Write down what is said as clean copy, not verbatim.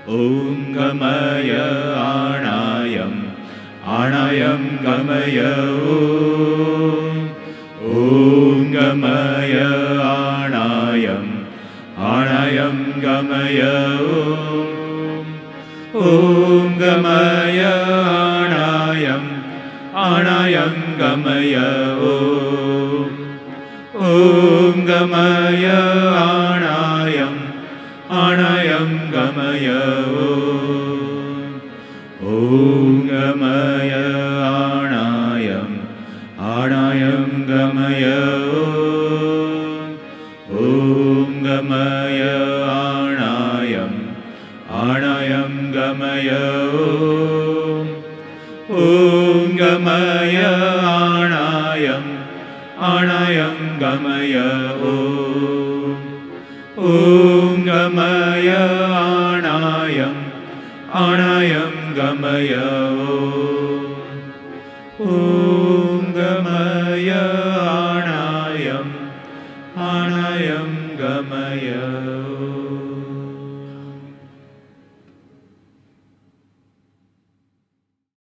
ॐ गमय आणायम् आणायं गमय ॐ गमय आणायम् आणायं गमय ॐ गमय आणायम् आणायं गमय ॐ गमय आणायम् आणायं गमय ॐ गमय आणायम् आणायं गमय ॐ गमय आणायम् आणायं गमय ॐ गमय आणायम् आणायं गमय ॐ गमय आणायम् आणायं गमय ॐ गमय आणायम् आणायं गमय